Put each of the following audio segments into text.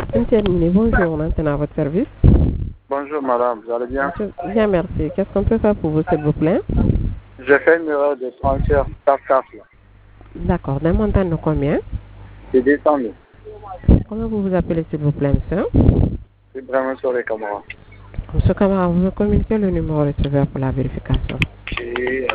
Terminé. Bonjour, maintenant à votre service. Bonjour madame, vous allez bien? Bien, merci. Qu'est-ce qu'on peut faire pour vous, s'il vous plaît? J'ai fait une erreur de transfert CAF. D'accord. D'un montant de combien? C'est 200 000. Comment vous vous appelez, s'il vous plaît, monsieur? C'est vraiment sur les caméras. Monsieur Camara, vous me communiquez le numéro receveur pour la vérification. Et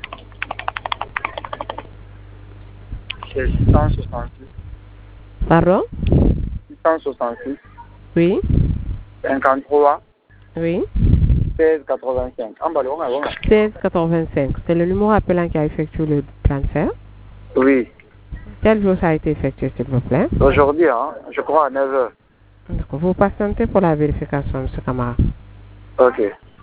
c'est 666. Pardon? 666. Oui? 53. Oui? 1685. En bas, 1685. C'est le numéro appelant qui a effectué le transfert. Oui. Quel jour ça a été effectué, s'il vous plaît? Aujourd'hui, hein, je crois à 9h. D'accord. Vous patientez pour la vérification, monsieur Camara. Ok.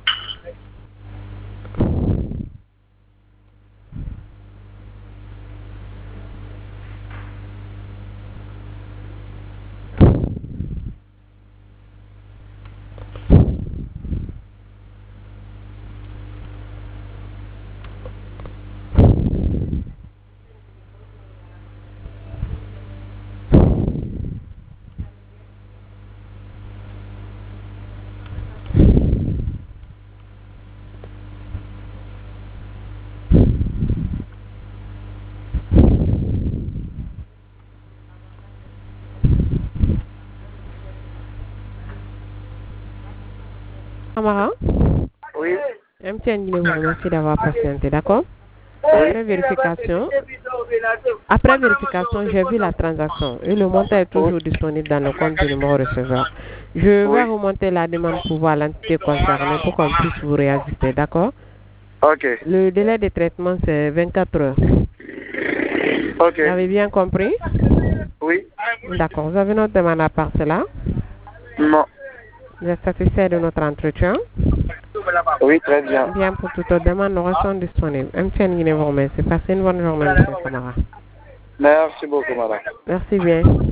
Camara? Oui. MTN Guinée vous remercie d'avoir patienté, d'accord? Après vérification, j'ai vu la transaction et le montant est toujours disponible dans le compte du numéro receveur. Je vais remonter la demande pour voir l'entité concernée pour qu'on puisse vous réajuster, d'accord? Ok. Le délai de traitement, c'est 24 heures. Ok. Vous avez bien compris? Oui. D'accord. Vous avez notre demande à part cela? Non. Vous êtes satisfait de notre entretien? Oui, très bien. Bien, pour toute autre demande, nous restons disponibles. MTN Guinée vous remercie. Passez une bonne journée, monsieur Camara. Merci beaucoup, madame. Merci bien.